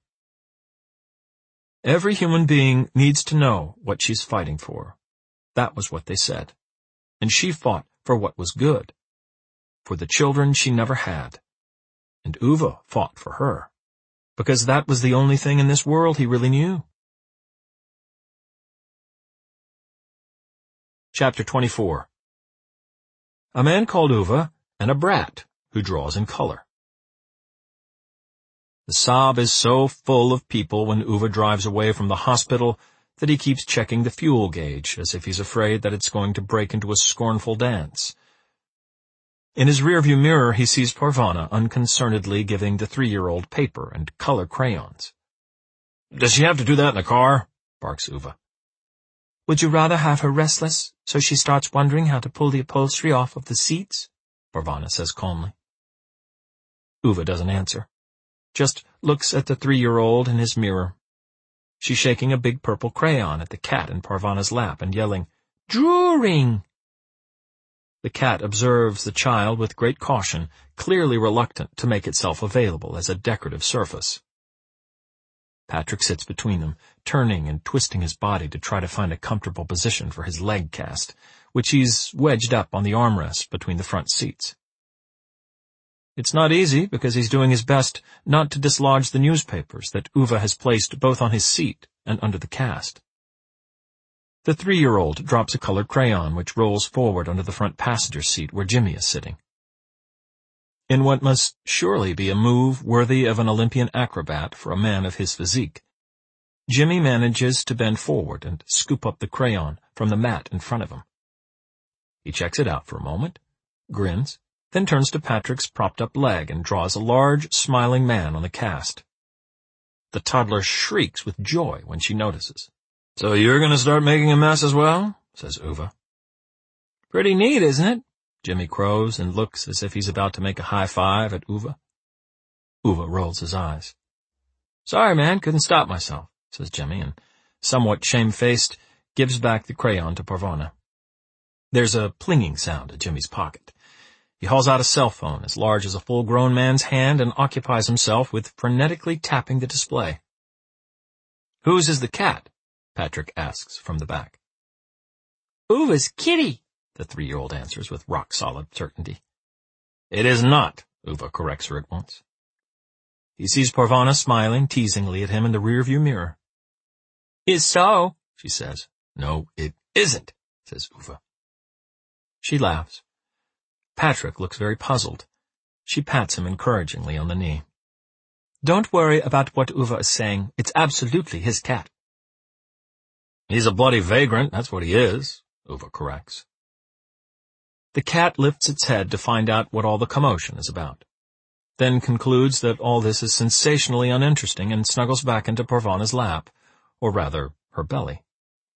Every human being needs to know what she's fighting for. That was what they said. And she fought for what was good, for the children she never had. And Uwe fought for her, because that was the only thing in this world he really knew. Chapter 24. A man called Uwe, and a brat who draws in color. The Saab is so full of people when Uwe drives away from the hospital that he keeps checking the fuel gauge as if he's afraid that it's going to break into a scornful dance. In his rearview mirror he sees Parvana unconcernedly giving the 3-year-old paper and color crayons. "Does she have to do that in the car?" barks Uwe. "Would you rather have her restless, so she starts wondering how to pull the upholstery off of the seats?" Parvana says calmly. Uwe doesn't answer, just looks at the 3-year-old in his mirror. She's shaking a big purple crayon at the cat in Parvana's lap and yelling, "Drawing!" The cat observes the child with great caution, clearly reluctant to make itself available as a decorative surface. Patrick sits between them, turning and twisting his body to try to find a comfortable position for his leg cast, which he's wedged up on the armrest between the front seats. It's not easy because he's doing his best not to dislodge the newspapers that Uwe has placed both on his seat and under the cast. The 3-year-old drops a colored crayon which rolls forward under the front passenger seat where Jimmy is sitting. In what must surely be a move worthy of an Olympian acrobat for a man of his physique, Jimmy manages to bend forward and scoop up the crayon from the mat in front of him. He checks it out for a moment, grins, then turns to Patrick's propped-up leg and draws a large, smiling man on the cast. The toddler shrieks with joy when she notices. "So you're going to start making a mess as well?" says Uwe. "Pretty neat, isn't it?" Jimmy crows and looks as if he's about to make a high five at Uwe. Uwe rolls his eyes. "Sorry, man, couldn't stop myself," says Jimmy, and, somewhat shamefaced, gives back the crayon to Parvana. There's a plinging sound in Jimmy's pocket. He hauls out a cell phone as large as a full-grown man's hand and occupies himself with frenetically tapping the display. "Whose is the cat?" Patrick asks from the back. "Uwe's kitty," the 3-year-old answers with rock-solid certainty. "It is not," Uwe corrects her at once. He sees Parvana smiling teasingly at him in the rearview mirror. "Is so," she says. "No, it isn't," says Uwe. She laughs. Patrick looks very puzzled. She pats him encouragingly on the knee. "Don't worry about what Uwe is saying. It's absolutely his cat." "He's a bloody vagrant, that's what he is," Uwe corrects. The cat lifts its head to find out what all the commotion is about, then concludes that all this is sensationally uninteresting and snuggles back into Parvana's lap, or rather, her belly.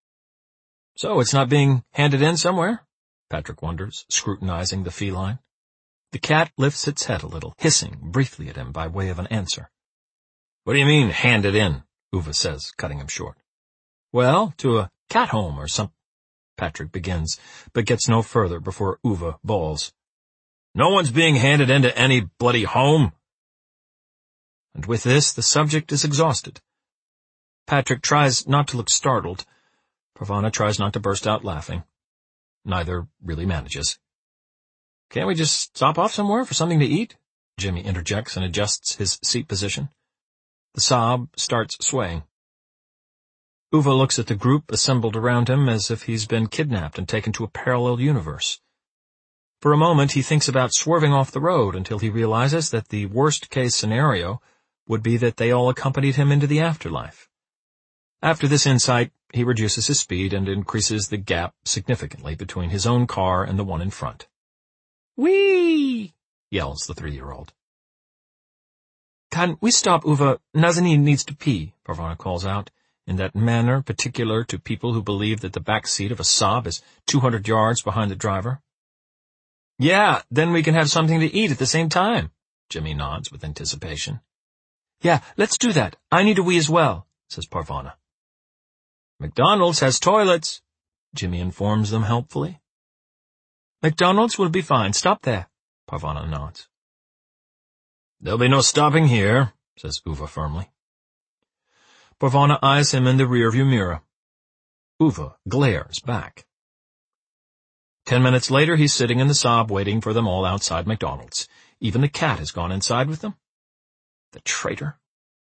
"So it's not being handed in somewhere?" Patrick wonders, scrutinizing the feline. The cat lifts its head a little, hissing briefly at him by way of an answer. "What do you mean, handed in?" Uwe says, cutting him short. "Well, to a cat home or something," Patrick begins, but gets no further before Uwe bawls. "No one's being handed into any bloody home." And with this, the subject is exhausted. Patrick tries not to look startled. Parvana tries not to burst out laughing. Neither really manages. "Can't we just stop off somewhere for something to eat?" Jimmy interjects and adjusts his seat position. The Saab starts swaying. Uwe looks at the group assembled around him as if he's been kidnapped and taken to a parallel universe. For a moment he thinks about swerving off the road until he realizes that the worst-case scenario would be that they all accompanied him into the afterlife. After this insight, he reduces his speed and increases the gap significantly between his own car and the one in front. "Whee!" yells the 3-year-old. "Can we stop, Uwe? Nazanin needs to pee," Parvana calls out, in that manner particular to people who believe that the back seat of a Saab is 200 yards behind the driver. "Yeah, then we can have something to eat at the same time," Jimmy nods with anticipation. "Yeah, let's do that. I need a wee as well," says Parvana. "McDonald's has toilets," Jimmy informs them helpfully. "McDonald's will be fine. Stop there," Parvana nods. "There'll be no stopping here," says Uwe firmly. Parvana eyes him in the rearview mirror. Uwe glares back. 10 minutes later, he's sitting in the Saab waiting for them all outside McDonald's. Even the cat has gone inside with them. The traitor.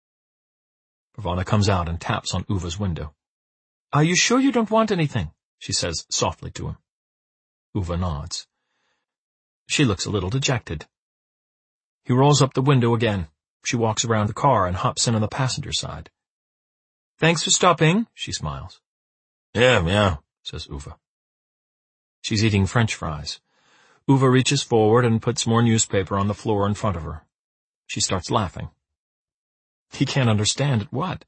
Parvana comes out and taps on Uwe's window. "Are you sure you don't want anything?" she says softly to him. Uwe nods. She looks a little dejected. He rolls up the window again. She walks around the car and hops in on the passenger side. "Thanks for stopping," she smiles. Yeah, says Uwe. She's eating French fries. Uwe reaches forward and puts more newspaper on the floor in front of her. She starts laughing. He can't understand at what.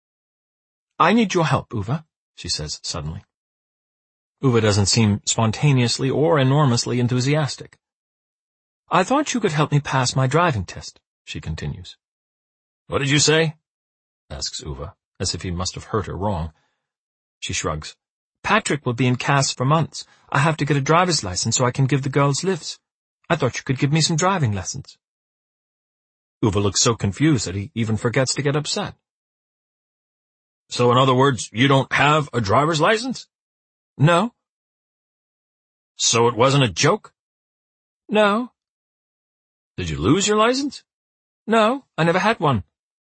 "I need your help, Uwe," she says suddenly. Uwe doesn't seem spontaneously or enormously enthusiastic. "I thought you could help me pass my driving test," she continues. "What did you say?" asks Uwe, as if he must have heard her wrong. She shrugs. "Patrick will be in Cass for months. I have to get a driver's license so I can give the girls lifts. I thought you could give me some driving lessons." Uwe looks so confused that he even forgets to get upset. So in other words, you don't have a driver's license? No. So it wasn't a joke? No. Did you lose your license? No, I never had one.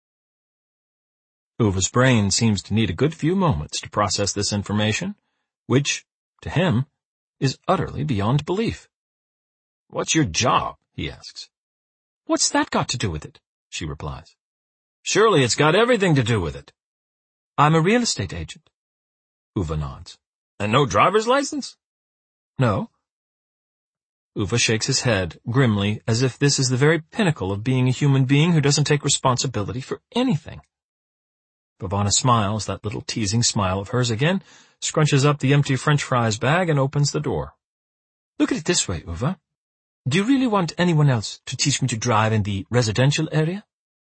Uva's brain seems to need a good few moments to process this information, which, to him, is utterly beyond belief. What's your job? He asks. What's that got to do with it? She replies. Surely it's got everything to do with it. I'm a real estate agent. Uva nods. And no driver's license? No. Uva shakes his head, grimly, as if this is the very pinnacle of being a human being who doesn't take responsibility for anything. Parvana smiles, that little teasing smile of hers again, scrunches up the empty French fries bag and opens the door. Look at it this way, Uva. Do you really want anyone else to teach me to drive in the residential area?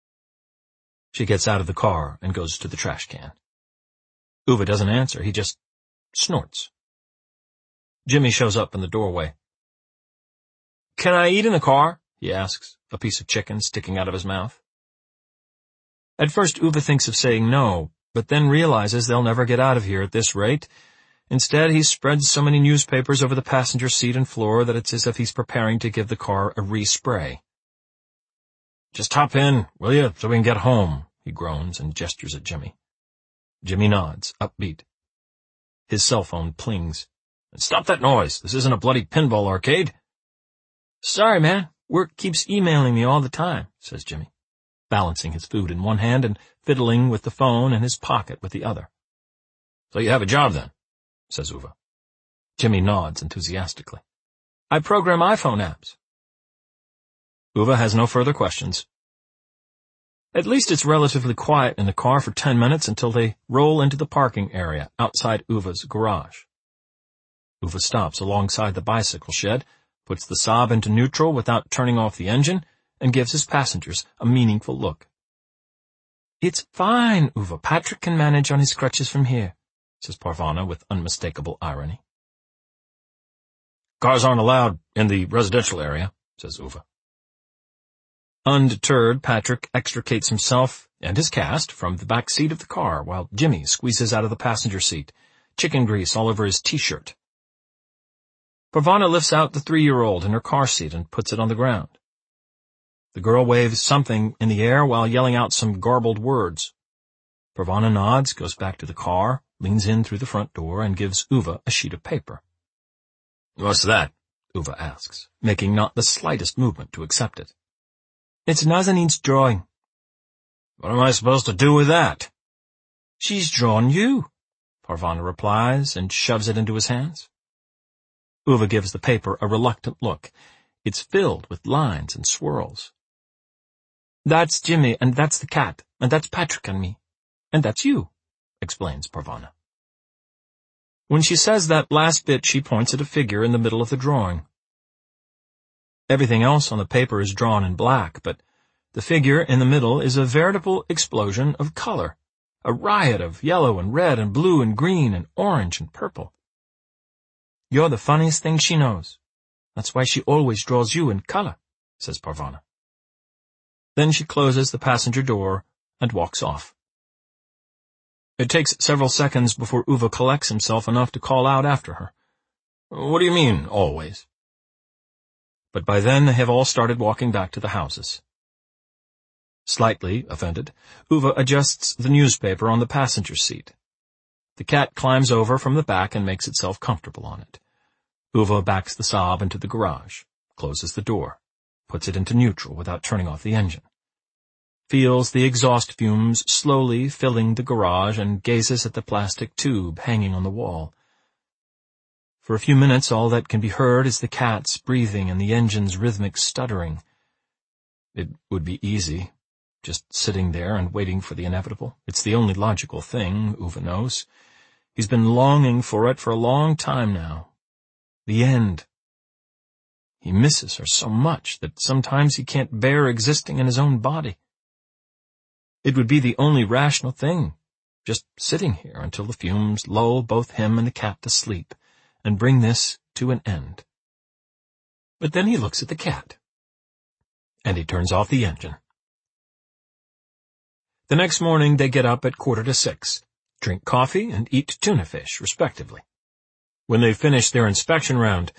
She gets out of the car and goes to the trash can. Uva doesn't answer, he just snorts. Jimmy shows up in the doorway. Can I eat in the car? He asks, a piece of chicken sticking out of his mouth. At first Uva thinks of saying no, but then realizes they'll never get out of here at this rate. Instead, he spreads so many newspapers over the passenger seat and floor that it's as if he's preparing to give the car a respray. Just hop in, will you, so we can get home, he groans and gestures at Jimmy. Jimmy nods, upbeat. His cell phone plings. Stop that noise. This isn't a bloody pinball arcade. Sorry, man. Work keeps emailing me all the time, says Jimmy, balancing his food in one hand and fiddling with the phone in his pocket with the other. So you have a job then, says Uva. Jimmy nods enthusiastically. I program iPhone apps. Uva has no further questions. At least it's relatively quiet in the car for 10 minutes until they roll into the parking area outside Uva's garage. Uva stops alongside the bicycle shed, puts the Saab into neutral without turning off the engine, and gives his passengers a meaningful look. It's fine, Uva. Patrick can manage on his crutches from here, says Parvana with unmistakable irony. Cars aren't allowed in the residential area, says Uva. Undeterred, Patrick extricates himself and his cast from the back seat of the car while Jimmy squeezes out of the passenger seat, chicken grease all over his t-shirt. Parvana lifts out the 3-year-old in her car seat and puts it on the ground. The girl waves something in the air while yelling out some garbled words. Parvana nods, goes back to the car, leans in through the front door, and gives Uva a sheet of paper. What's that? Uva asks, making not the slightest movement to accept it. It's Nazanin's drawing. What am I supposed to do with that? She's drawn you, Parvana replies and shoves it into his hands. Uva gives the paper a reluctant look. It's filled with lines and swirls. That's Jimmy, and that's the cat, and that's Patrick and me. And that's you, explains Parvana. When she says that last bit, she points at a figure in the middle of the drawing. Everything else on the paper is drawn in black, but the figure in the middle is a veritable explosion of color, a riot of yellow and red and blue and green and orange and purple. You're the funniest thing she knows. That's why she always draws you in color, says Parvana. Then she closes the passenger door and walks off. It takes several seconds before Uva collects himself enough to call out after her. What do you mean, always? But by then they have all started walking back to the houses. Slightly offended, Uva adjusts the newspaper on the passenger seat. The cat climbs over from the back and makes itself comfortable on it. Uva backs the Saab into the garage, closes the door, puts it into neutral without turning off the engine, feels the exhaust fumes slowly filling the garage and gazes at the plastic tube hanging on the wall. For a few minutes, all that can be heard is the cat's breathing and the engine's rhythmic stuttering. It would be easy, just sitting there and waiting for the inevitable. It's the only logical thing, Uva knows. He's been longing for it for a long time now. The end. He misses her so much that sometimes he can't bear existing in his own body. It would be the only rational thing, just sitting here until the fumes lull both him and the cat to sleep and bring this to an end. But then he looks at the cat, and he turns off the engine. The next morning they get up at 5:45. drink coffee, and eat tuna fish, respectively. When they finished their inspection round,